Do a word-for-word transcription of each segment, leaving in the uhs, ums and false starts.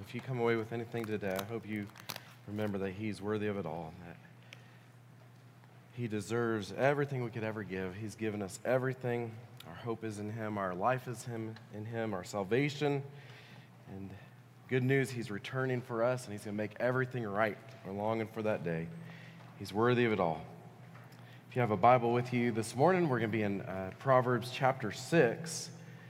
if you come away with anything today, I hope you remember that he's worthy of it all, and that he deserves everything we could ever give. He's given us everything. Our hope is in him. Our life is him in him. Our salvation. And good news, he's returning for us, and he's going to make everything right. We're longing for that day. He's worthy of it all. If you have a Bible with you this morning, we're going to be in uh, Proverbs chapter six.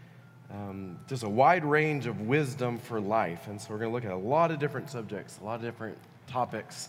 Um, just a wide range of wisdom for life. And so we're going to look at a lot of different subjects, a lot of different topics.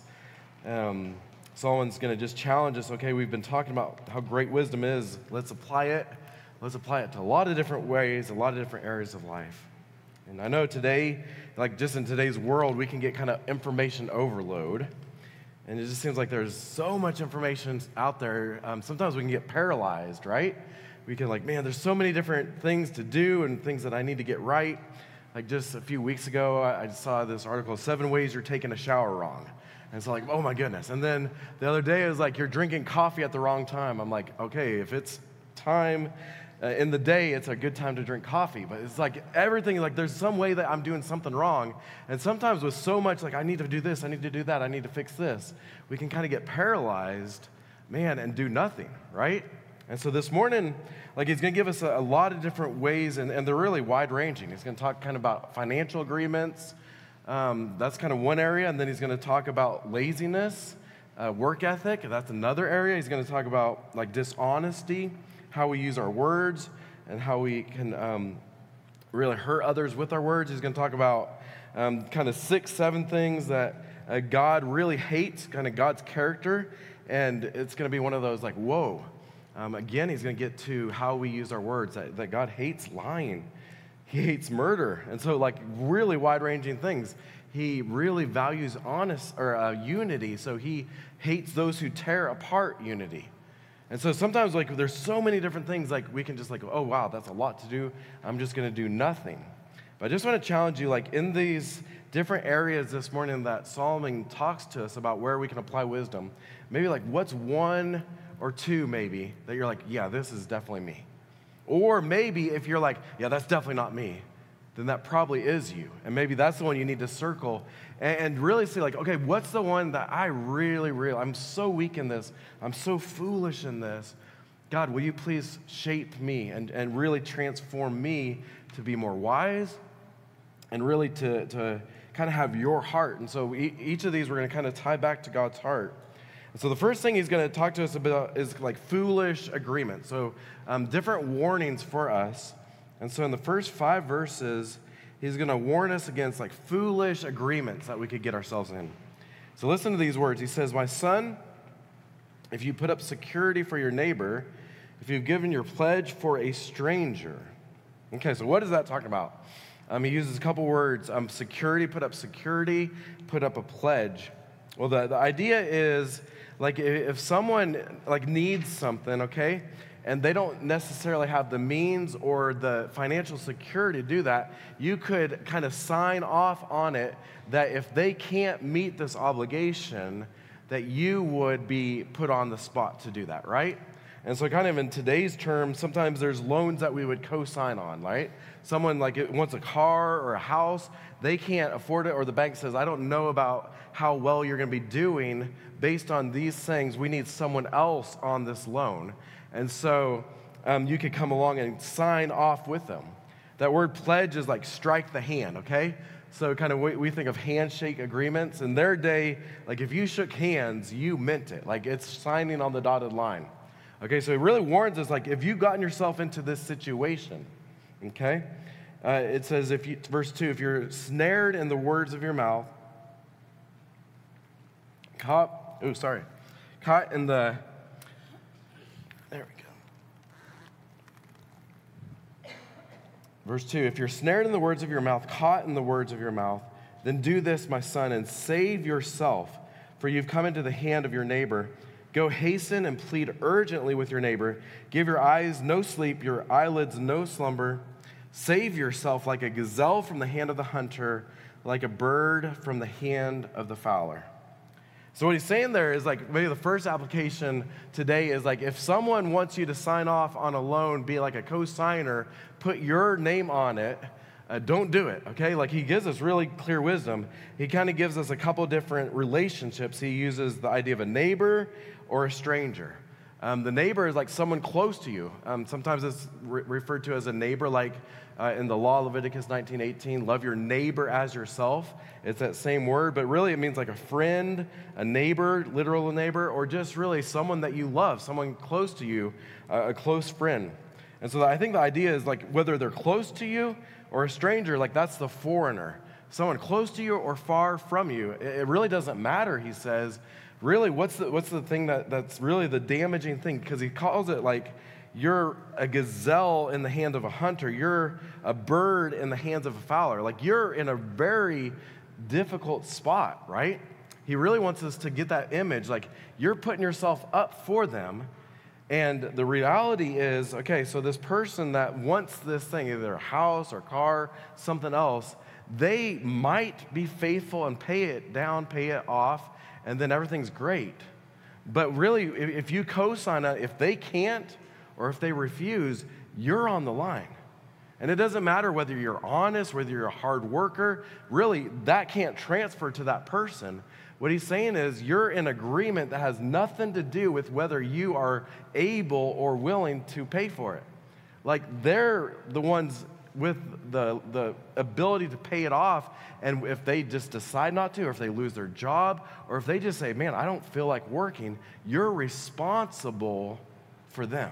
Um, Solomon's going to just challenge us, okay, we've been talking about how great wisdom is. Let's apply it. Let's apply it to a lot of different ways, a lot of different areas of life. And I know today, like just in today's world, we can get kind of information overload. And it just seems like there's so much information out there. Um, sometimes we can get paralyzed, right? We can like, man, there's so many different things to do and things that I need to get right. Like just a few weeks ago, I saw this article, seven ways you're taking a shower wrong. And it's like, oh my goodness. And then the other day it was like, you're drinking coffee at the wrong time. I'm like, okay, if it's time uh, in the day, it's a good time to drink coffee. But it's like everything, like there's some way that I'm doing something wrong. And sometimes with so much, like I need to do this, I need to do that, I need to fix this, we can kind of get paralyzed, man, and do nothing, right? And so this morning, like he's going to give us a, a lot of different ways, and, and they're really wide-ranging. He's going to talk kind of about financial agreements. Um, that's kind of one area. And then he's going to talk about laziness, uh, work ethic. That's another area. He's going to talk about like dishonesty, how we use our words, and how we can um, really hurt others with our words. He's going to talk about um, kind of six, seven things that uh, God really hates, kind of God's character. And it's going to be one of those like, whoa. Um, again, he's going to get to how we use our words, that, that God hates lying. He hates murder. And so, like, really wide-ranging things. He really values honest or uh, unity, so he hates those who tear apart unity. And so sometimes, like, there's so many different things, like, we can just, like, oh, wow, that's a lot to do. I'm just going to do nothing. But I just want to challenge you, like, in these different areas this morning that Solomon talks to us about where we can apply wisdom, maybe, like, what's one or two maybe that you're like, yeah, this is definitely me. Or maybe if you're like, yeah, that's definitely not me, then that probably is you. And maybe that's the one you need to circle and, and really say like, okay, what's the one that I really, really, I'm so weak in this. I'm so foolish in this. God, will you please shape me and, and really transform me to be more wise and really to, to kind of have your heart. And so we, each of these we're going to kind of tie back to God's heart. So the first thing he's going to talk to us about is like foolish agreement. So um, different warnings for us. And so in the first five verses, he's going to warn us against like foolish agreements that we could get ourselves in. So listen to these words. He says, my son, if you put up security for your neighbor, if you've given your pledge for a stranger. Okay, so what is that talking about? Um, he uses a couple words. Um, security, put up security, put up a pledge. Well, the, the idea is, like if someone like needs something, okay, and they don't necessarily have the means or the financial security to do that, you could kind of sign off on it that if they can't meet this obligation, that you would be put on the spot to do that, right? And so kind of in today's terms, sometimes there's loans that we would co-sign on, right? Someone like it wants a car or a house, they can't afford it, or the bank says, I don't know about how well you're going to be doing based on these things. We need someone else on this loan. And so um, you could come along and sign off with them. That word pledge is like strike the hand, okay? So kind of we, we think of handshake agreements. In their day, like if you shook hands, you meant it. Like it's signing on the dotted line. Okay, so it really warns us, like, if you've gotten yourself into this situation, okay? Uh, it says, if you, verse two, if you're snared in the words of your mouth, caught, oh, sorry, caught in the, there we go. Verse two, if you're snared in the words of your mouth, caught in the words of your mouth, then do this, my son, and save yourself, for you've come into the hand of your neighbor. Go hasten and plead urgently with your neighbor. Give your eyes no sleep, your eyelids no slumber. Save yourself like a gazelle from the hand of the hunter, like a bird from the hand of the fowler. So what he's saying there is like maybe the first application today is like if someone wants you to sign off on a loan, be like a co-signer, put your name on it, uh, don't do it, okay? Like he gives us really clear wisdom. He kind of gives us a couple different relationships. He uses the idea of a neighbor or a stranger. Um, the neighbor is like someone close to you. Um, sometimes it's re- referred to as a neighbor, like uh, in the law, Leviticus nineteen eighteen, love your neighbor as yourself. It's that same word, but really it means like a friend, a neighbor, literal neighbor, or just really someone that you love, someone close to you, uh, a close friend. And so I think the idea is like whether they're close to you or a stranger, like that's the foreigner. Someone close to you or far from you. It, it really doesn't matter, he says. Really, what's the, what's the thing that, that's really the damaging thing? Because he calls it like you're a gazelle in the hand of a hunter. You're a bird in the hands of a fowler. Like you're in a very difficult spot, right? He really wants us to get that image. Like you're putting yourself up for them. And the reality is, okay, so this person that wants this thing, either a house or car, something else, they might be faithful and pay it down, pay it off, and then everything's great. But really, if you co-sign it, if they can't or if they refuse, you're on the line. And it doesn't matter whether you're honest, whether you're a hard worker, really, that can't transfer to that person. What he's saying is you're in agreement that has nothing to do with whether you are able or willing to pay for it. Like they're the ones with the, the ability to pay it off, and if they just decide not to, or if they lose their job, or if they just say, man, I don't feel like working, you're responsible for them.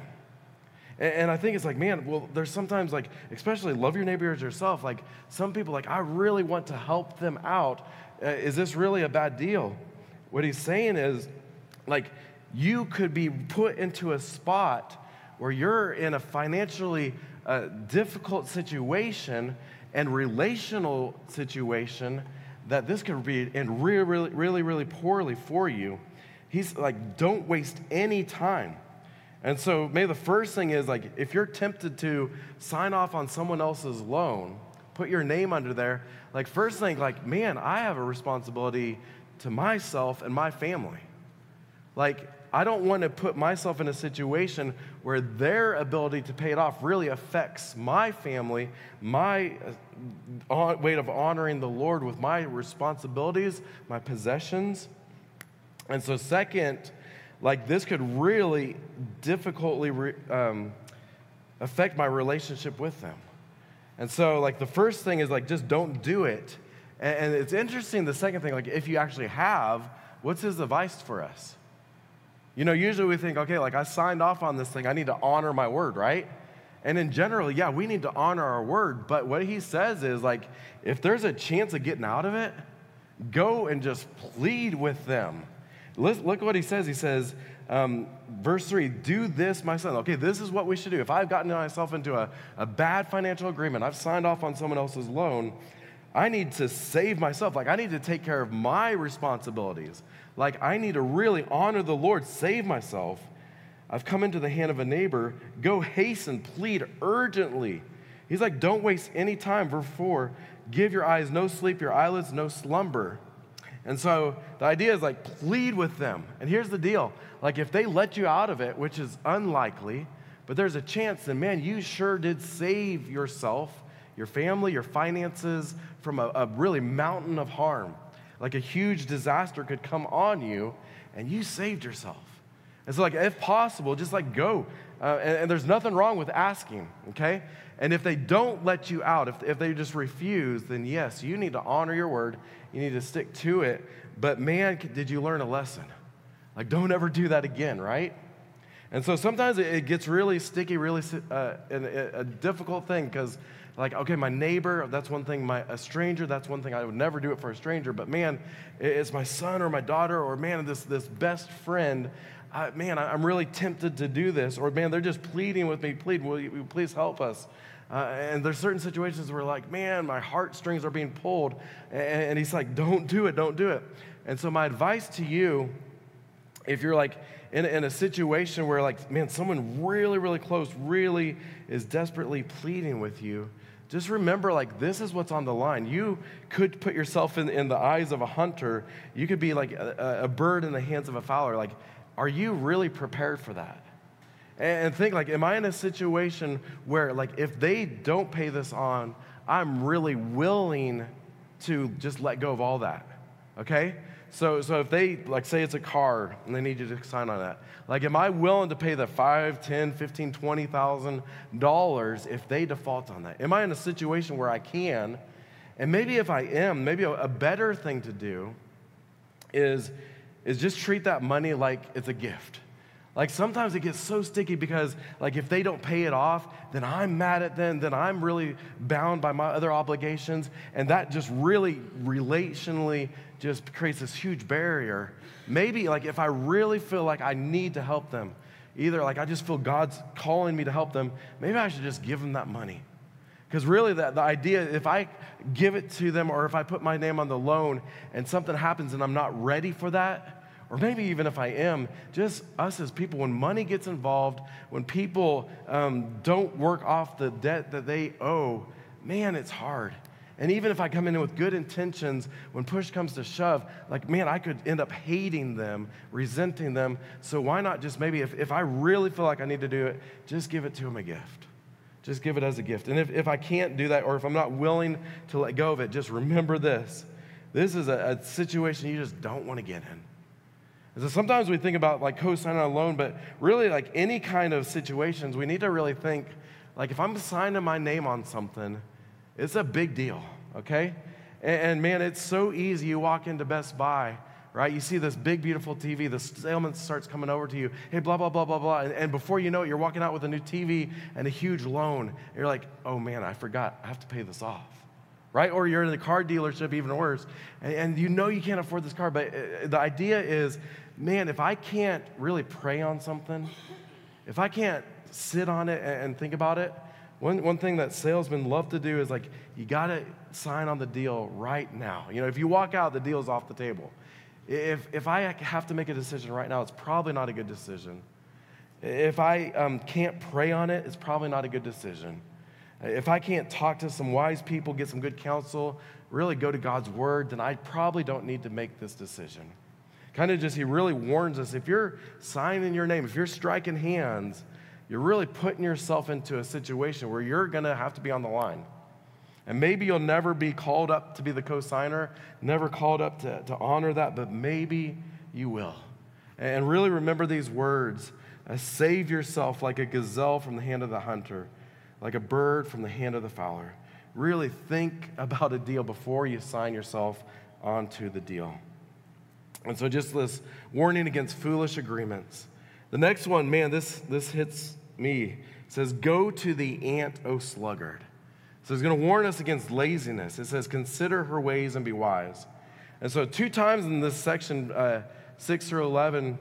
And, and I think it's like, man, well, there's sometimes like, especially love your neighbor as yourself, like some people like, I really want to help them out. Uh, is this really a bad deal? What he's saying is, like, you could be put into a spot where you're in a financially uh, difficult situation and relational situation that this could be in really, really, really, really poorly for you. He's like, don't waste any time. And so maybe the first thing is like, if you're tempted to sign off on someone else's loan, put your name under there, like first thing, like, man, I have a responsibility to myself and my family. Like, I don't want to put myself in a situation where their ability to pay it off really affects my family, my uh, way of honoring the Lord with my responsibilities, my possessions. And so second, like this could really difficultly re- um, affect my relationship with them. And so like the first thing is like, just don't do it. And, and it's interesting, the second thing, like if you actually have, what's his advice for us? You know, usually we think, okay, like I signed off on this thing, I need to honor my word, right? And in general, yeah, we need to honor our word. But what he says is like, if there's a chance of getting out of it, go and just plead with them. Look, look what he says. He says, um, verse three, do this, my son. Okay, this is what we should do. If I've gotten myself into a, a bad financial agreement, I've signed off on someone else's loan, I need to save myself. Like, I need to take care of my responsibilities. Like, I need to really honor the Lord, save myself. I've come into the hand of a neighbor. Go hasten, plead urgently. He's like, don't waste any time. Verse four, give your eyes no sleep, your eyelids no slumber. And so the idea is like, plead with them. And here's the deal. Like, if they let you out of it, which is unlikely, but there's a chance, then man, you sure did save yourself, your family, your finances from a, a really mountain of harm. Like a huge disaster could come on you, and you saved yourself. And so like, if possible, just like go. Uh, and, and there's nothing wrong with asking, okay? And if they don't let you out, if, if they just refuse, then yes, you need to honor your word. You need to stick to it. But man, did you learn a lesson? Like, don't ever do that again, right? And so sometimes it, it gets really sticky, really uh, and a, a difficult thing because like, okay, my neighbor, that's one thing. My a stranger, that's one thing. I would never do it for a stranger. But man, it's my son or my daughter or man, this, this best friend. I, man, I, I'm really tempted to do this. Or man, they're just pleading with me, plead, will you, will you please help us? Uh, and there's certain situations where like, man, my heartstrings are being pulled. And, and he's like, don't do it, don't do it. And so my advice to you, if you're like in, in a situation where like, man, someone really, really close really is desperately pleading with you, just remember like this is what's on the line. You could put yourself in, in the eyes of a hunter. You could be like a, a bird in the hands of a fowler. Like, are you really prepared for that? And think like, am I in a situation where like if they don't pay this on, I'm really willing to just let go of all that, okay? So so if they, like say it's a car and they need you to sign on that, like am I willing to pay the five, ten, fifteen, twenty thousand dollars if they default on that? Am I in a situation where I can? And maybe if I am, maybe a, a better thing to do is, is just treat that money like it's a gift. Like sometimes it gets so sticky because like if they don't pay it off, then I'm mad at them, then I'm really bound by my other obligations, and that just really relationally just creates this huge barrier. Maybe like if I really feel like I need to help them, either like I just feel God's calling me to help them, maybe I should just give them that money. Because really the, the idea, if I give it to them or if I put my name on the loan and something happens and I'm not ready for that, or maybe even if I am, just us as people, when money gets involved, when people um, don't work off the debt that they owe, man, it's hard. And even if I come in with good intentions, when push comes to shove, like, man, I could end up hating them, resenting them. So why not just maybe, if, if I really feel like I need to do it, just give it to them a gift. Just give it as a gift. And if, if I can't do that, or if I'm not willing to let go of it, just remember this. This is a, a situation you just don't want to get in. And so sometimes we think about like co-signing on a loan, but really like any kind of situations, we need to really think, like if I'm signing my name on something, it's a big deal, okay? And, and man, it's so easy. You walk into Best Buy, right? You see this big, beautiful T V. The salesman starts coming over to you. Hey, blah, blah, blah, blah, blah. And, and before you know it, you're walking out with a new T V and a huge loan. And you're like, oh man, I forgot. I have to pay this off. Right? Or you're in the car dealership, even worse, and, and you know you can't afford this car, but uh, the idea is, man, if I can't really pray on something, if I can't sit on it and, and think about it, one, one thing that salesmen love to do is like, you gotta sign on the deal right now. You know, if you walk out, the deal's off the table. If, if I have to make a decision right now, it's probably not a good decision. If I um, can't pray on it, it's probably not a good decision. If I can't talk to some wise people, get some good counsel, really go to God's word, then I probably don't need to make this decision. Kind of just, he really warns us, if you're signing your name, if you're striking hands, you're really putting yourself into a situation where you're going to have to be on the line. And maybe you'll never be called up to be the co-signer, never called up to, to honor that, but maybe you will. And really remember these words, uh, save yourself like a gazelle from the hand of the hunter, like a bird from the hand of the fowler. Really think about a deal before you sign yourself onto the deal. And so just this warning against foolish agreements. The next one, man, this, this hits me. It says, go to the ant, O sluggard. So it's going to warn us against laziness. It says, consider her ways and be wise. And so two times in this section, uh, six through eleven,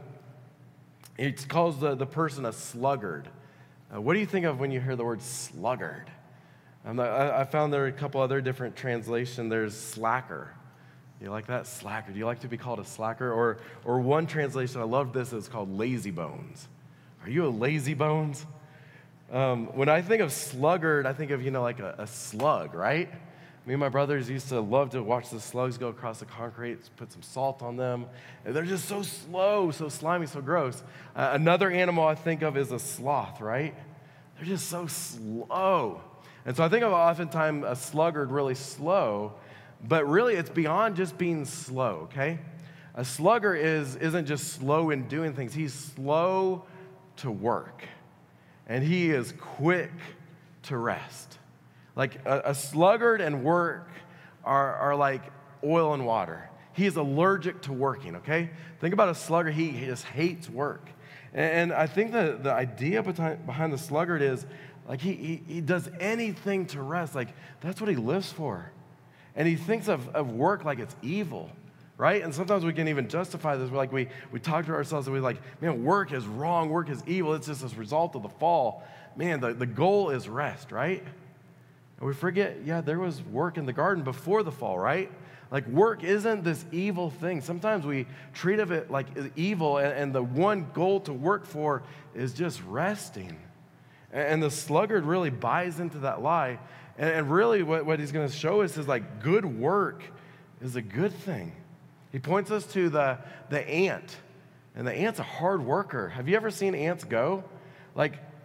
it calls the, the person a sluggard. Uh, what do you think of when you hear the word sluggard? Um, I, I found there are a couple other different translations. There's slacker. You like that? Slacker. Do you like to be called a slacker? Or, or one translation, I love this, is called lazy bones. Are you a lazy bones? Um, when I think of sluggard, I think of, you know, like a, a slug, right? Me and my brothers used to love to watch the slugs go across the concrete, put some salt on them. And they're just so slow, so slimy, so gross. Uh, another animal I think of is a sloth, right? They're just so slow. And so I think of oftentimes a sluggard really slow, but really it's beyond just being slow, okay? A sluggard is, isn't just slow in doing things. He's slow to work, and he is quick to rest. Like a, a sluggard and work are, are like oil and water. He is allergic to working, okay? Think about a sluggard, he, he just hates work. And, and I think the, the idea behind, behind the sluggard is like he, he, he does anything to rest. Like that's what he lives for. And he thinks of, of work like it's evil, right? And sometimes we can even justify this. We're like, we, we talk to ourselves and we're like, man, work is wrong, work is evil. It's just this result of the fall. Man, the, the goal is rest, right? And we forget, yeah, there was work in the garden before the fall, right? Like work isn't this evil thing. Sometimes we treat of it like evil, and, and the one goal to work for is just resting. And, and the sluggard really buys into that lie. And, and really what, what he's going to show us is like good work is a good thing. He points us to the, the ant. And the ant's a hard worker. Have you ever seen ants go? Like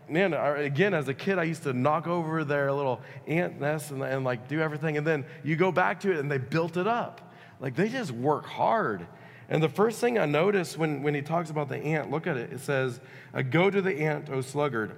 man, I- again, as a kid, I used to knock over their little ant nest and, and like do everything. And then you go back to it and they built it up. Like they just work hard. And the first thing I notice when, when he talks about the ant, look at it. It says, "Uh, go to the ant, O sluggard.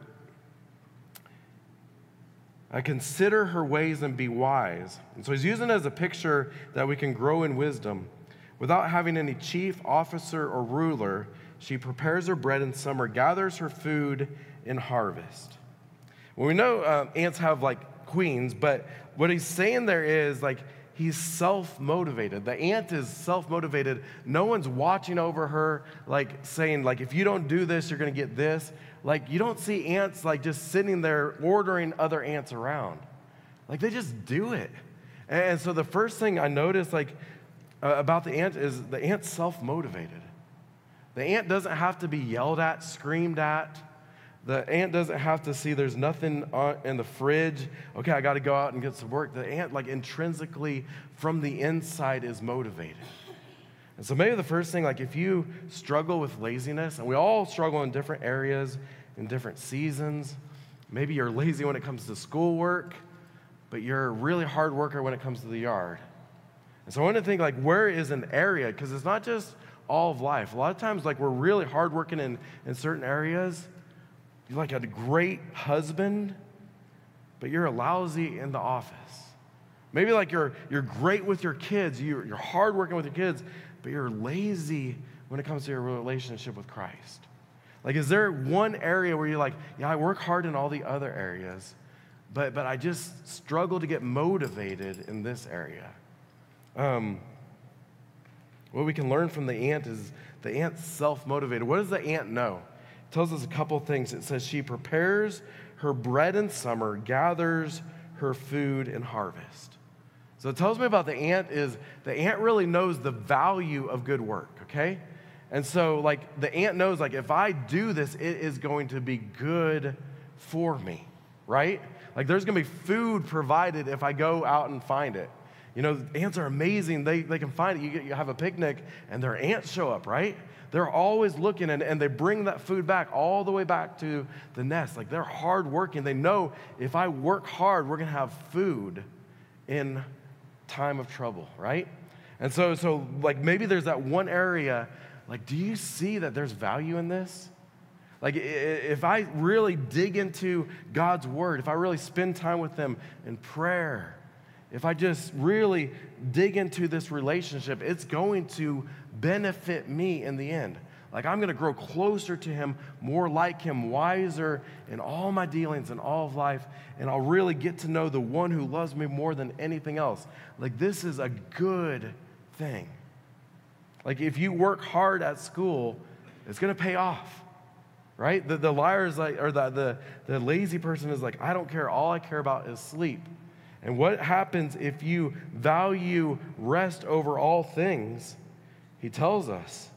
I consider her ways and be wise." And so he's using it as a picture that we can grow in wisdom. "Without having any chief, officer, or ruler, she prepares her bread in summer, gathers her food in harvest." Well, we know uh, ants have like queens, but what he's saying there is like he's self-motivated. The ant is self-motivated. No one's watching over her, like saying, like, if you don't do this, you're gonna get this. Like, you don't see ants like just sitting there ordering other ants around. Like, they just do it. And so the first thing I noticed, like, uh, about the ant is the ant's self-motivated. The ant doesn't have to be yelled at, screamed at. The ant doesn't have to see there's nothing on, in the fridge. Okay, I got to go out and get some work. The ant, like intrinsically from the inside, is motivated. And so maybe the first thing, like if you struggle with laziness, and we all struggle in different areas, in different seasons. Maybe you're lazy when it comes to schoolwork, but you're a really hard worker when it comes to the yard. And so I want to think like, where is an area? Because it's not just all of life. A lot of times, like we're really hardworking in, in certain areas. You're like a great husband, but you're a lousy in the office. Maybe like you're you're great with your kids, you're, you're hardworking with your kids, but you're lazy when it comes to your relationship with Christ. Like, is there one area where you're like, yeah, I work hard in all the other areas, but but I just struggle to get motivated in this area? Um, what we can learn from the ant is the ant's self-motivated. What does the ant know? It tells us a couple things. It says she prepares her bread in summer, gathers her food in harvest. So it tells me about the ant is the ant really knows the value of good work, okay? And so like the ant knows like if I do this, it is going to be good for me, right? Like there's gonna be food provided if I go out and find it. You know, ants are amazing. They, they can find it. You, get, you have a picnic and their ants show up, right? They're always looking and, and they bring that food back all the way back to the nest. Like they're hardworking. They know if I work hard, we're gonna have food in time of trouble, right? And so, so like maybe there's that one area, like do you see that there's value in this? Like if I really dig into God's word, if I really spend time with him in prayer, if I just really dig into this relationship, it's going to benefit me in the end. Like I'm going to grow closer to him, more like him, wiser in all my dealings in all of life, and I'll really get to know the one who loves me more than anything else. Like this is a good thing. Like if you work hard at school, it's going to pay off, right? The, the liar is like, or the, the, the lazy person is like, I don't care. All I care about is sleep. And what happens if you value rest over all things? He tells us.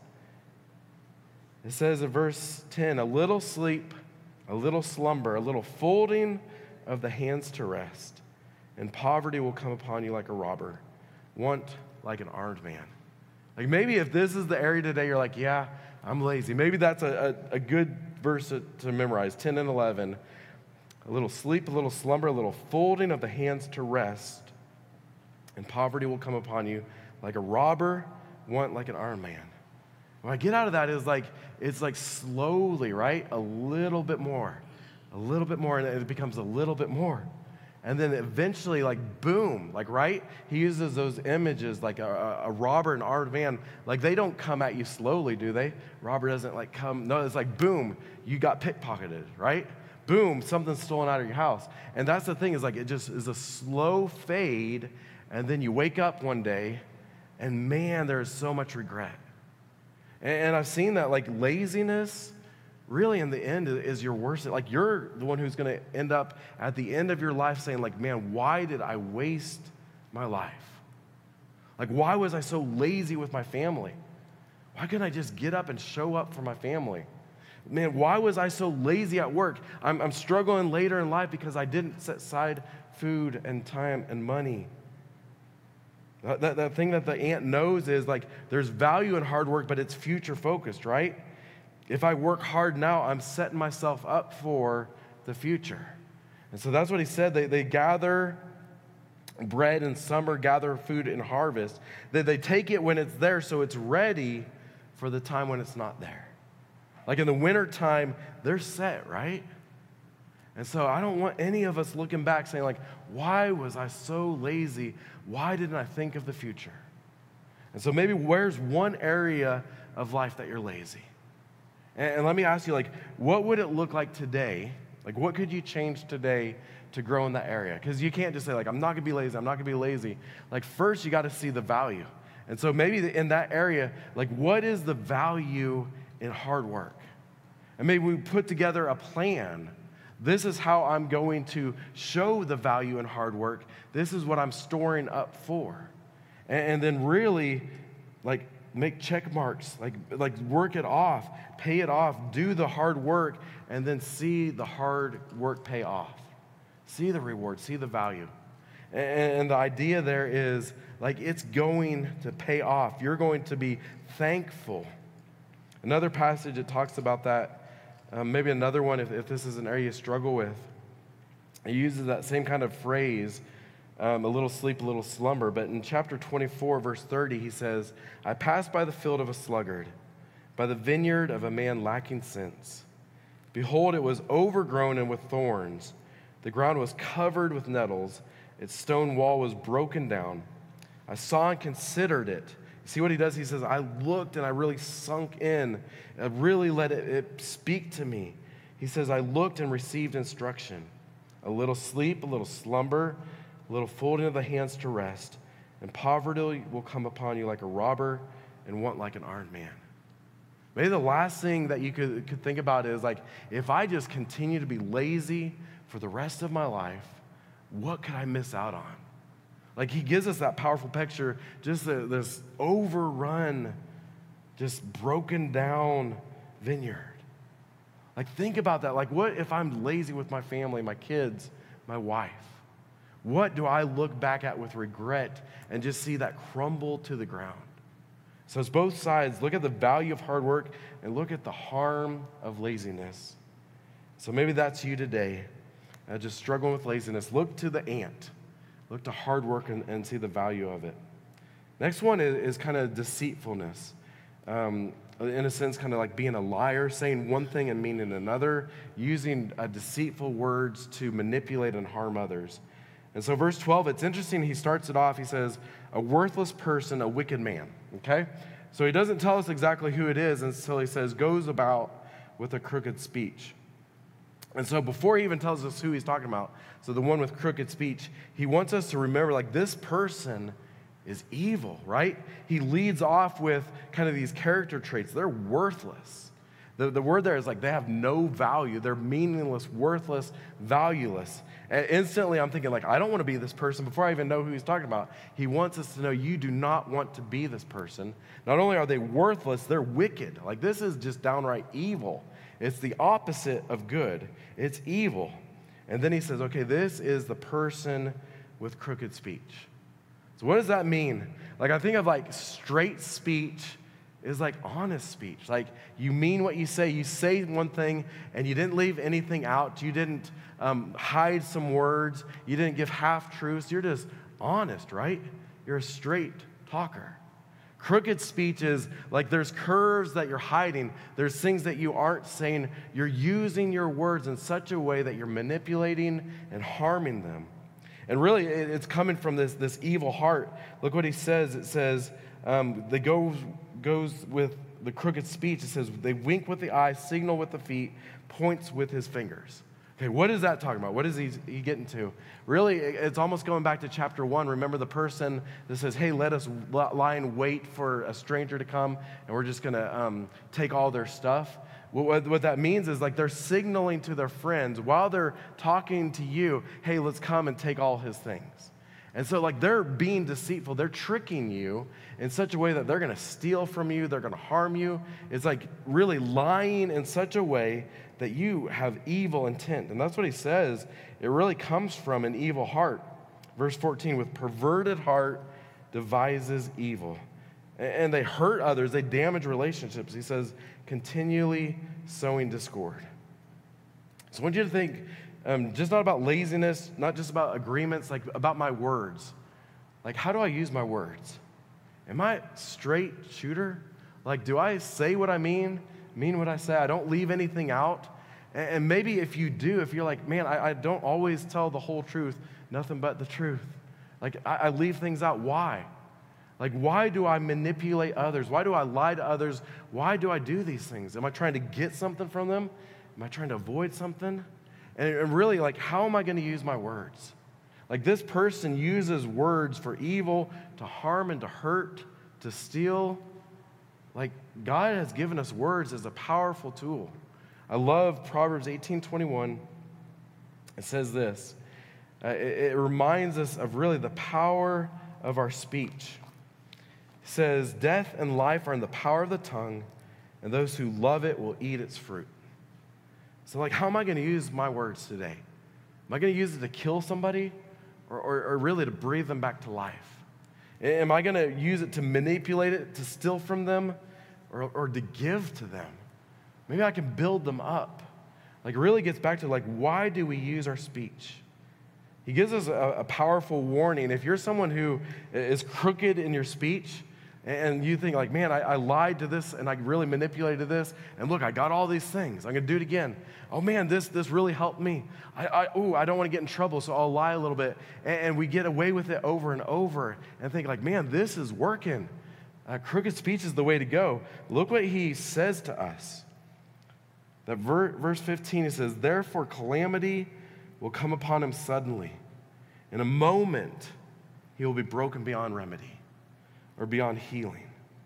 It says in verse ten, a little sleep, a little slumber, a little folding of the hands to rest, and poverty will come upon you like a robber, want like an armed man. Like maybe if this is the area today, you're like, yeah, I'm lazy. Maybe that's a, a, a good verse to, to memorize, ten and eleven. A little sleep, a little slumber, a little folding of the hands to rest, and poverty will come upon you like a robber, want like an armed man. What I get out of that is like, it's like slowly, right? A little bit more, a little bit more, and it becomes a little bit more. And then eventually, like, boom, like, right? He uses those images like a, a robber and armed man. Like, they don't come at you slowly, do they? Robber doesn't, like, come. No, it's like, boom, you got pickpocketed, right? Boom, something's stolen out of your house. And that's the thing is, like, it just is a slow fade, and then you wake up one day, and man, there is so much regret. And, and I've seen that, like, laziness really in the end is your worst. Like you're the one who's going to end up at the end of your life saying like, man, why did I waste my life? Like, why was I so lazy with my family? Why couldn't I just get up and show up for my family? Man, why was I so lazy at work? I'm, I'm struggling later in life because I didn't set aside food and time and money. That, that, that thing that the ant knows is like there's value in hard work, but it's future focused, right? If I work hard now, I'm setting myself up for the future. And so that's what he said. They, they gather bread in summer, gather food in harvest. They, they take it when it's there so it's ready for the time when it's not there. Like in the wintertime, they're set, right? And so I don't want any of us looking back saying like, why was I so lazy? Why didn't I think of the future? And so maybe where's one area of life that you're lazy? And, and let me ask you, like, what would it look like today? Like, what could you change today to grow in that area? Because you can't just say like, I'm not gonna be lazy, I'm not gonna be lazy. Like first you gotta see the value. And so maybe in that area, like what is the value in hard work? And maybe we put together a plan. This is how I'm going to show the value in hard work. This is what I'm storing up for. And, and then really, like, make check marks, like, like work it off, pay it off, do the hard work, and then see the hard work pay off. See the reward, see the value. And, and the idea there is, like, it's going to pay off. You're going to be thankful. Another passage that talks about that, Um, maybe another one, if, if this is an area you struggle with, it uses that same kind of phrase, um, a little sleep, a little slumber. But in chapter twenty-four, verse thirty, he says, I passed by the field of a sluggard, by the vineyard of a man lacking sense. Behold, it was overgrown and with thorns. The ground was covered with nettles. Its stone wall was broken down. I saw and considered it. See what he does? He says, I looked and I really sunk in. I really let it, it speak to me. He says, I looked and received instruction. A little sleep, a little slumber, a little folding of the hands to rest. And poverty will come upon you like a robber and want like an armed man. Maybe the last thing that you could, could think about is like, if I just continue to be lazy for the rest of my life, what could I miss out on? Like he gives us that powerful picture, just the, this overrun, just broken down vineyard. Like think about that. Like what if I'm lazy with my family, my kids, my wife? What do I look back at with regret and just see that crumble to the ground? So it's both sides. Look at the value of hard work and look at the harm of laziness. So maybe that's you today, uh, just struggling with laziness. Look to the ant. Look to hard work and, and see the value of it. Next one is, is kind of deceitfulness. Um, in a sense, kind of like being a liar, saying one thing and meaning another, using uh, deceitful words to manipulate and harm others. And so verse twelve, it's interesting. He starts it off. He says, a worthless person, a wicked man. Okay? So he doesn't tell us exactly who it is until he says, goes about with a crooked speech. And so before he even tells us who he's talking about, so the one with crooked speech, he wants us to remember, like, this person is evil, right? He leads off with kind of these character traits. They're worthless. The, the word there is like they have no value. They're meaningless, worthless, valueless. And instantly I'm thinking, like, I don't want to be this person. Before I even know who he's talking about, he wants us to know you do not want to be this person. Not only are they worthless, they're wicked. Like, this is just downright evil. It's the opposite of good. It's evil. And then he says, okay, this is the person with crooked speech. So what does that mean? Like, I think of like straight speech is like honest speech. Like, you mean what you say. You say one thing and you didn't leave anything out. You didn't um, hide some words. You didn't give half-truths. You're just honest, right? You're a straight talker. Crooked speech is like there's curves that you're hiding. There's things that you aren't saying. You're using your words in such a way that you're manipulating and harming them. And really, it's coming from this, this evil heart. Look what he says. It says, um, they go, goes with the crooked speech. It says, they wink with the eye, signal with the feet, points with his fingers. Okay, what is that talking about? What is he, he getting to? Really, it's almost going back to chapter one. Remember the person that says, hey, let us lie in wait for a stranger to come, and we're just going to um, take all their stuff? What, what that means is like they're signaling to their friends while they're talking to you, hey, let's come and take all his things. And so like they're being deceitful. They're tricking you in such a way that they're going to steal from you. They're going to harm you. It's like really lying in such a way that you have evil intent. And that's what he says. It really comes from an evil heart. Verse fourteen, with perverted heart devises evil. And they hurt others. They damage relationships. He says, continually sowing discord. So I want you to think um, just not about laziness, not just about agreements, like about my words. Like, how do I use my words? Am I straight shooter? Like, do I say what I mean, mean what I say? I don't leave anything out. And, and maybe if you do, if you're like, man, I, I don't always tell the whole truth, nothing but the truth. Like, I, I leave things out. Why? Like, why do I manipulate others? Why do I lie to others? Why do I do these things? Am I trying to get something from them? Am I trying to avoid something? And really, like, how am I going to use my words? Like, this person uses words for evil, to harm and to hurt, to steal. Like, God has given us words as a powerful tool. I love Proverbs eighteen twenty-one. It says this. Uh, it, it reminds us of really the power of our speech. It says, death and life are in the power of the tongue, and those who love it will eat its fruit. So, like, how am I going to use my words today? Am I going to use it to kill somebody or, or, or really to breathe them back to life? Am I going to use it to manipulate it, to steal from them, or, or to give to them? Maybe I can build them up. Like, it really gets back to, like, why do we use our speech? He gives us a, a powerful warning. If you're someone who is crooked in your speech, and you think like, man, I, I lied to this and I really manipulated this, and look, I got all these things. I'm going to do it again. Oh man, this this really helped me. I, I ooh, I don't want to get in trouble, so I'll lie a little bit. And, and we get away with it over and over and think like, man, this is working. Uh, crooked speech is the way to go. Look what he says to us. That ver- verse fifteen, he says, therefore calamity will come upon him suddenly. In a moment, he will be broken beyond remedy. Or beyond healing.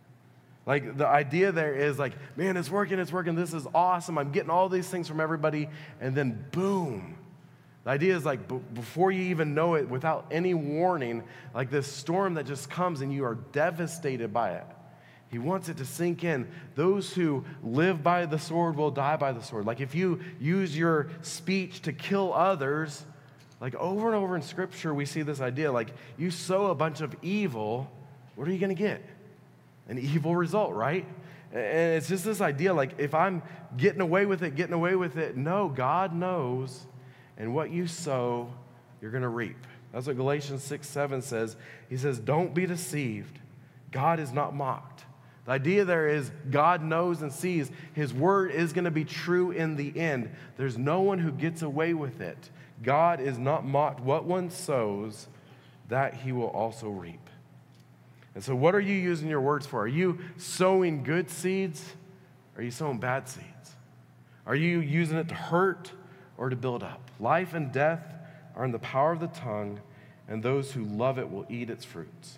Like, the idea there is like, man, it's working, it's working, this is awesome, I'm getting all these things from everybody, and then boom. The idea is like, b- before you even know it, without any warning, like this storm that just comes and you are devastated by it. He wants it to sink in. Those who live by the sword will die by the sword. Like, if you use your speech to kill others, like over and over in Scripture, we see this idea, like, you sow a bunch of evil, what are you going to get? An evil result, right? And it's just this idea, like, if I'm getting away with it, getting away with it, no, God knows, and what you sow, you're going to reap. That's what Galatians six seven says. He says, don't be deceived. God is not mocked. The idea there is God knows and sees his word is going to be true in the end. There's no one who gets away with it. God is not mocked. What one sows, that he will also reap. And so what are you using your words for? Are you sowing good seeds? Or are you sowing bad seeds? Are you using it to hurt or to build up? Life and death are in the power of the tongue, and those who love it will eat its fruits.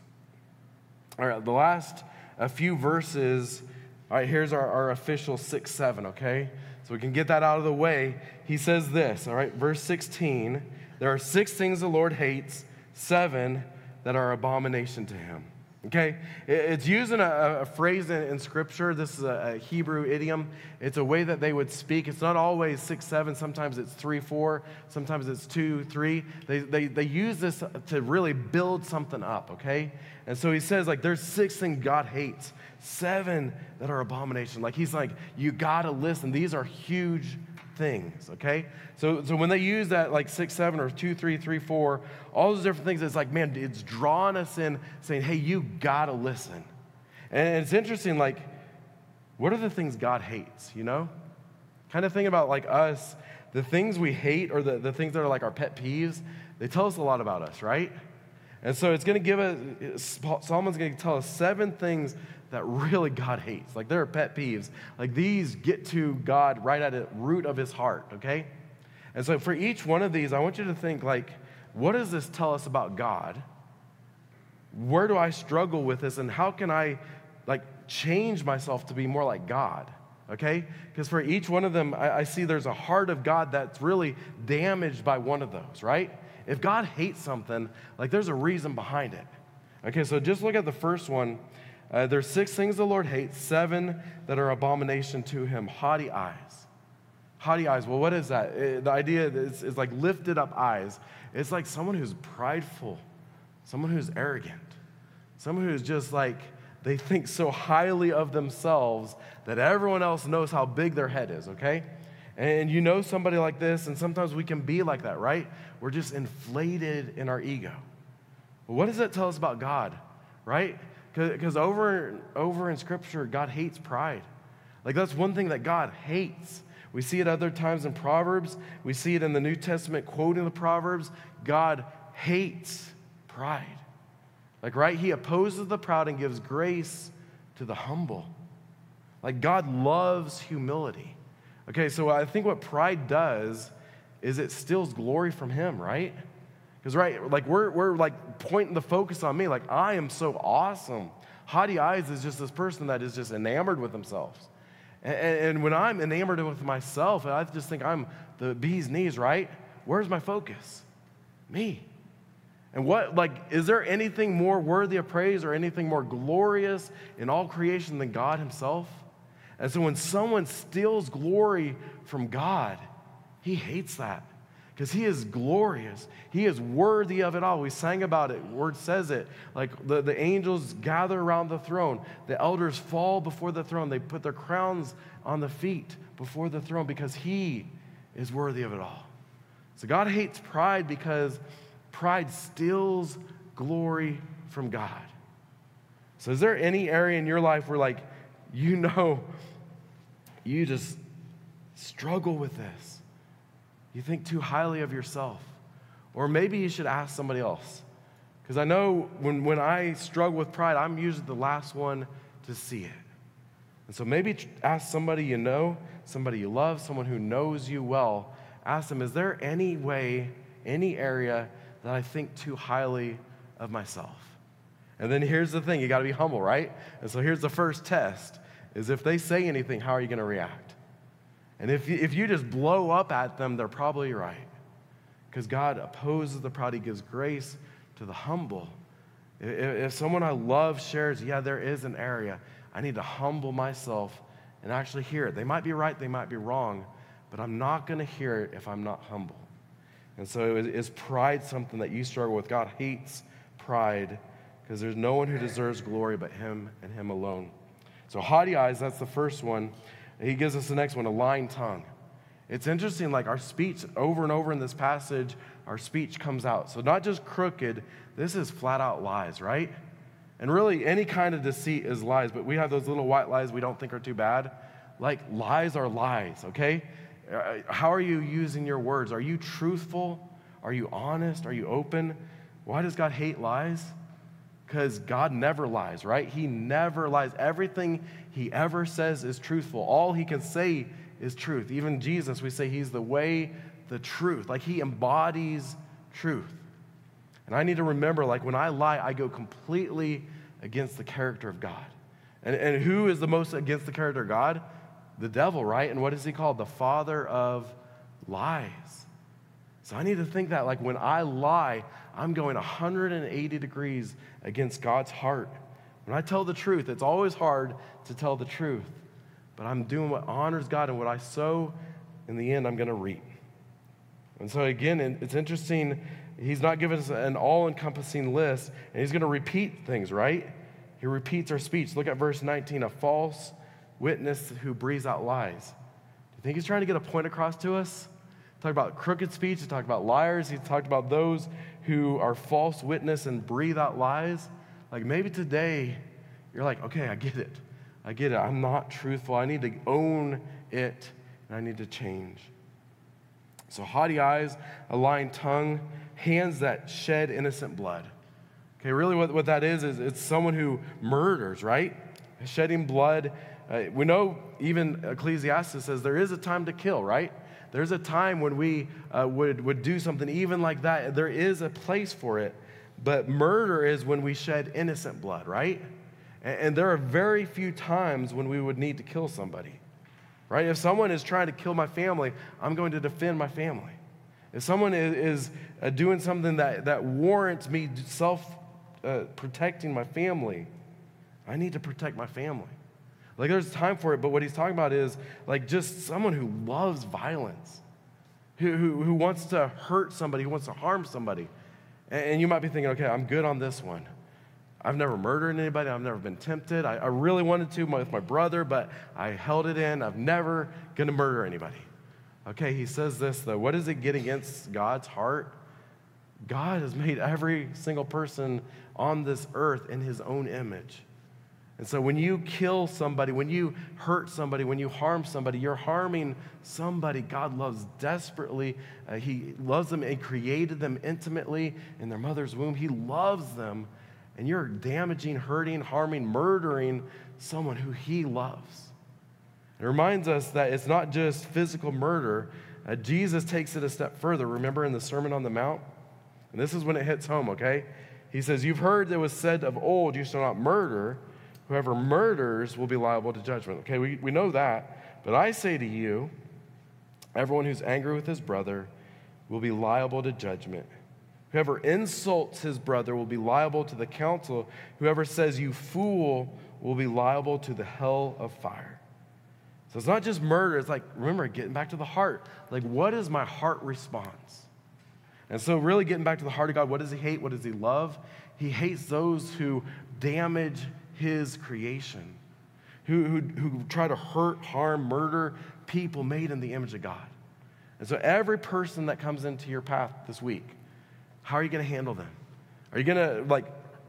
All right, the last a few verses, all right, here's our, our official six seven, okay? So we can get that out of the way. He says this, all right, verse sixteen, there are six things the Lord hates, seven that are abomination to him. Okay, it's using a, a phrase in, in Scripture. This is a, a Hebrew idiom. It's a way that they would speak. It's not always six, seven. Sometimes it's three, four. Sometimes it's two, three. They, they, they use this to really build something up, okay? And so he says, like, there's six things God hates, seven that are abomination. Like, he's like, you got to listen. These are huge things, okay? So, so when they use that, like six, seven, or two, three, three, four, all those different things, it's like, man, it's drawing us in, saying, hey, you gotta listen. And it's interesting, like, what are the things God hates, you know? Kind of think about, like, us, the things we hate, or the, the things that are like our pet peeves, they tell us a lot about us, right? And so it's gonna give us, Solomon's gonna tell us seven things that really God hates. Like, they're pet peeves. Like, these get to God right at the root of his heart, okay? And so for each one of these, I want you to think, like, what does this tell us about God? Where do I struggle with this? And how can I, like, change myself to be more like God, okay? Because for each one of them, I, I see there's a heart of God that's really damaged by one of those, right? If God hates something, like, there's a reason behind it. Okay, so just look at the first one. Uh, there's six things the Lord hates, seven that are abomination to him. Haughty eyes. Haughty eyes, well, what is that? It, the idea is, is like lifted up eyes. It's like someone who's prideful, someone who's arrogant, someone who's just like, they think so highly of themselves that everyone else knows how big their head is, okay? And you know somebody like this, and sometimes we can be like that, right? We're just inflated in our ego. Well, what does that tell us about God, right? Because over, over in Scripture, God hates pride. Like, that's one thing that God hates. We see it other times in Proverbs. We see it in the New Testament quoting the Proverbs. God hates pride. Like, right? He opposes the proud and gives grace to the humble. Like, God loves humility. Okay, so I think what pride does is it steals glory from him, right? Because, right, like, we're, we're like pointing the focus on me. Like, I am so awesome. Haughty eyes is just this person that is just enamored with themselves. And, and when I'm enamored with myself, and I just think I'm the bee's knees, right? Where's my focus? Me. And what, like, is there anything more worthy of praise or anything more glorious in all creation than God himself? And so when someone steals glory from God, he hates that because he is glorious. He is worthy of it all. We sang about it. Word says it. Like the, the angels gather around the throne. The elders fall before the throne. They put their crowns on the feet before the throne because he is worthy of it all. So God hates pride because pride steals glory from God. So is there any area in your life where, like, you know, you just struggle with this? You think too highly of yourself. Or maybe you should ask somebody else. Because I know when, when I struggle with pride, I'm usually the last one to see it. And so maybe ask somebody you know, somebody you love, someone who knows you well. Ask them, is there any way, any area that I think too highly of myself? And then here's the thing, you got to be humble, right? And so here's the first test, is if they say anything, how are you going to react? And if you, if you just blow up at them, they're probably right. Because God opposes the proud, he gives grace to the humble. If, if someone I love shares, yeah, there is an area, I need to humble myself and actually hear it. They might be right, they might be wrong, but I'm not going to hear it if I'm not humble. And so is pride something that you struggle with? God hates pride because there's no one who deserves glory but him and him alone. So haughty eyes, that's the first one. He gives us the next one, a lying tongue. It's interesting, like our speech over and over in this passage, our speech comes out. So not just crooked, this is flat out lies, right? And really any kind of deceit is lies, but we have those little white lies we don't think are too bad. Like lies are lies, okay? How are you using your words? Are you truthful? Are you honest? Are you open? Why does God hate lies? Because God never lies, right? He never lies. Everything he ever says is truthful. All he can say is truth. Even Jesus, we say he's the way, the truth. Like he embodies truth. And I need to remember, like when I lie, I go completely against the character of God. And, and who is the most against the character of God? The devil, right? And what is he called? The father of lies. So I need to think that, like, when I lie, I'm going one hundred eighty degrees against God's heart. When I tell the truth, it's always hard to tell the truth, but I'm doing what honors God, and what I sow, in the end, I'm going to reap. And so again, it's interesting, he's not giving us an all-encompassing list, and he's going to repeat things, right? He repeats our speech. Look at verse nineteen, a false witness who breathes out lies. Do you think he's trying to get a point across to us? Talk about crooked speech, he talked about liars, he talked about those who are false witness and breathe out lies. Like maybe today you're like, okay, I get it. I get it. I'm not truthful. I need to own it, and I need to change. So haughty eyes, a lying tongue, hands that shed innocent blood. Okay, really what, what that is, is it's someone who murders, right? Shedding blood. Uh, we know even Ecclesiastes says there is a time to kill, right? There's a time when we uh, would, would do something even like that. There is a place for it. But murder is when we shed innocent blood, right? And, and there are very few times when we would need to kill somebody, right? If someone is trying to kill my family, I'm going to defend my family. If someone is, is uh, doing something that, that warrants me self-protecting uh, my family, I need to protect my family. Like there's time for it, but what he's talking about is like just someone who loves violence, who, who, who wants to hurt somebody, who wants to harm somebody. And, and you might be thinking, okay, I'm good on this one. I've never murdered anybody. I've never been tempted. I, I really wanted to with my brother, but I held it in. I'm never going to murder anybody. Okay, he says this though. What does it get against God's heart? God has made every single person on this earth in his own image. And so when you kill somebody, when you hurt somebody, when you harm somebody, you're harming somebody God loves desperately. Uh, he loves them and created them intimately in their mother's womb. He loves them. And you're damaging, hurting, harming, murdering someone who he loves. It reminds us that it's not just physical murder. Uh, Jesus takes it a step further. Remember in the Sermon on the Mount? And this is when it hits home, okay? He says, you've heard that it was said of old, you shall not murder. Whoever murders will be liable to judgment. Okay, we, we know that. But I say to you, everyone who's angry with his brother will be liable to judgment. Whoever insults his brother will be liable to the council. Whoever says you fool will be liable to the hell of fire. So it's not just murder. It's like, remember, getting back to the heart. Like, what is my heart response? And so really getting back to the heart of God, what does he hate? What does he love? He hates those who damage his creation, who, who, who try to hurt, harm, murder people made in the image of God. And so every person that comes into your path this week, how are you going to handle them? Are you going to like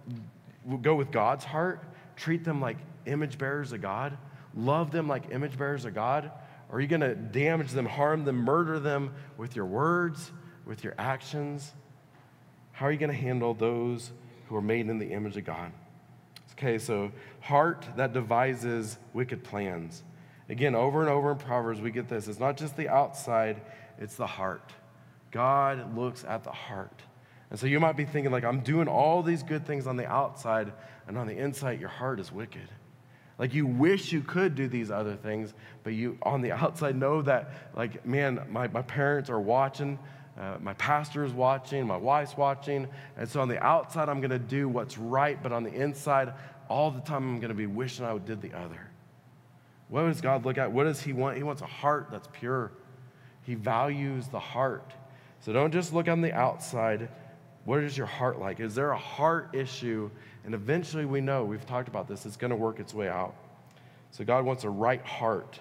go with God's heart, treat them like image bearers of God, love them like image bearers of God? Or are you going to damage them, harm them, murder them with your words, with your actions? How are you going to handle those who are made in the image of God? Okay, so heart that devises wicked plans. Again, over and over in Proverbs, we get this. It's not just the outside, it's the heart. God looks at the heart. And so you might be thinking, like, I'm doing all these good things on the outside, and on the inside, your heart is wicked. Like, you wish you could do these other things, but you, on the outside, know that, like, man, my, my parents are watching. Uh, my pastor is watching, my wife's watching, and so on the outside, I'm going to do what's right, but on the inside, all the time, I'm going to be wishing I did the other. What does God look at? What does he want? He wants a heart that's pure. He values the heart. So don't just look on the outside. What is your heart like? Is there a heart issue? And eventually, we know, we've talked about this, it's going to work its way out. So God wants a right heart.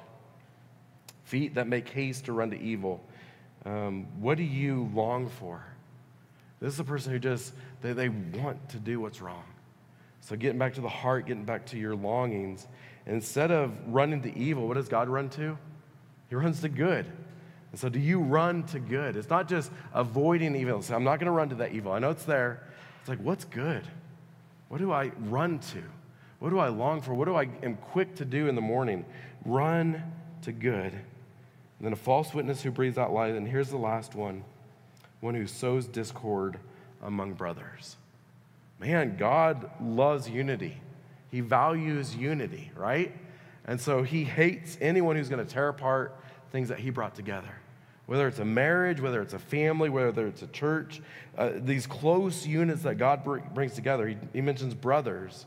Feet that make haste to run to evil. Um, what do you long for? This is a person who just, they, they want to do what's wrong. So getting back to the heart, getting back to your longings. And instead of running to evil, what does God run to? He runs to good. And so do you run to good? It's not just avoiding evil. So I'm not going to run to that evil. I know it's there. It's like, what's good? What do I run to? What do I long for? What do I am quick to do in the morning? Run to good. And then a false witness who breathes out lies. And here's the last one, one who sows discord among brothers. Man, God loves unity. He values unity, right? And so he hates anyone who's going to tear apart things that he brought together. Whether it's a marriage, whether it's a family, whether it's a church, uh, these close units that God br- brings together. He, he mentions brothers,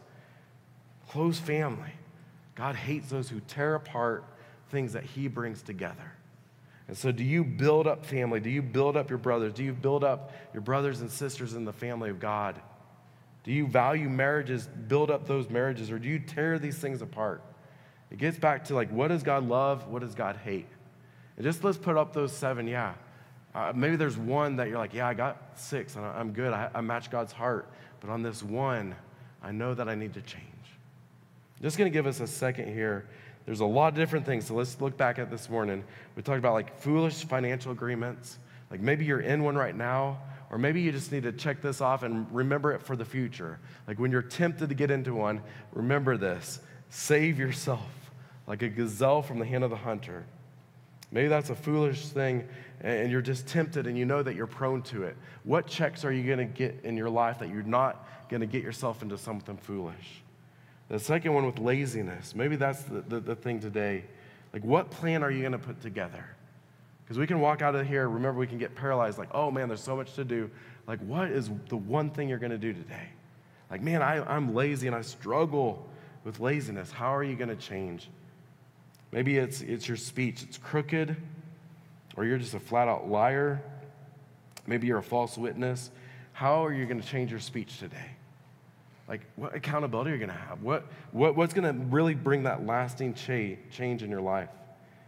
close family. God hates those who tear apart things that he brings together. And so do you build up family? Do you build up your brothers? Do you build up your brothers and sisters in the family of God? Do you value marriages, build up those marriages, or do you tear these things apart? It gets back to like, what does God love? What does God hate? And just let's put up those seven, yeah. Uh, maybe there's one that you're like, yeah, I got six, and I'm good. I, I match God's heart. But on this one, I know that I need to change. I'm just going to give us a second here. There's a lot of different things, so let's look back at this morning. We talked about like foolish financial agreements. Like maybe you're in one right now, or maybe you just need to check this off and remember it for the future. Like when you're tempted to get into one, remember this. Save yourself like a gazelle from the hand of the hunter. Maybe that's a foolish thing, and you're just tempted, and you know that you're prone to it. What checks are you going to get in your life that you're not going to get yourself into something foolish? The second one with laziness. Maybe that's the, the, the thing today. Like, what plan are you going to put together? Because we can walk out of here, remember, we can get paralyzed, like, oh, man, there's so much to do. Like, what is the one thing you're going to do today? Like, man, I, I'm lazy, and I struggle with laziness. How are you going to change? Maybe it's it's your speech. It's crooked, or you're just a flat-out liar. Maybe you're a false witness. How are you going to change your speech today? Like, what accountability are you going to have? What, what, what's going to really bring that lasting cha- change in your life?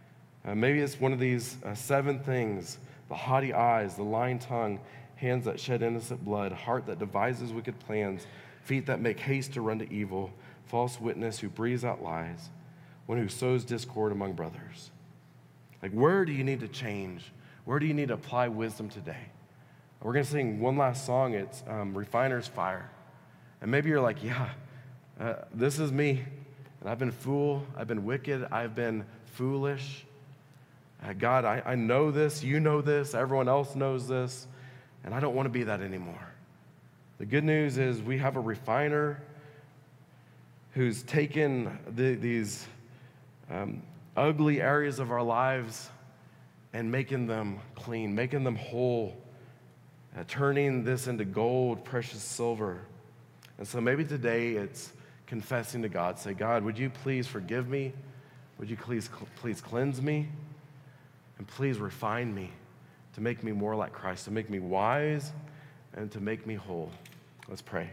Uh, maybe it's one of these uh, seven things: the haughty eyes, the lying tongue, hands that shed innocent blood, heart that devises wicked plans, feet that make haste to run to evil, false witness who breathes out lies, one who sows discord among brothers. Like, where do you need to change? Where do you need to apply wisdom today? We're going to sing one last song. It's um, Refiner's Fire. And maybe you're like, yeah, uh, this is me. And I've been fool. I've been wicked. I've been foolish. Uh, God, I, I know this. You know this. Everyone else knows this. And I don't want to be that anymore. The good news is we have a refiner who's taken the, these um, ugly areas of our lives and making them clean, making them whole, uh, turning this into gold, precious silver. And so maybe today it's confessing to God. Say, God, would you please forgive me? Would you please, please cleanse me? And please refine me to make me more like Christ, to make me wise and to make me whole. Let's pray.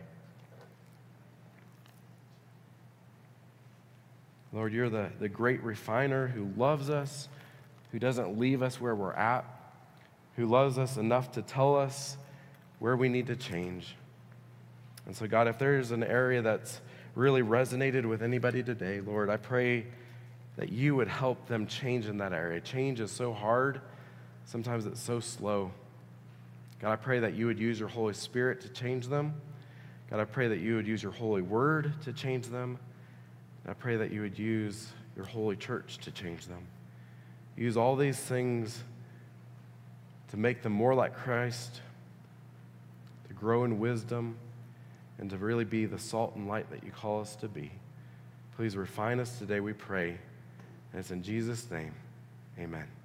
Lord, you're the, the great refiner who loves us, who doesn't leave us where we're at, who loves us enough to tell us where we need to change. And so, God, if there's an area that's really resonated with anybody today, Lord, I pray that you would help them change in that area. Change is so hard. Sometimes it's so slow. God, I pray that you would use your Holy Spirit to change them. God, I pray that you would use your holy word to change them. I pray that you would use your holy church to change them. Use all these things to make them more like Christ, to grow in wisdom, and to really be the salt and light that you call us to be. Please refine us today, we pray. And it's in Jesus' name, amen.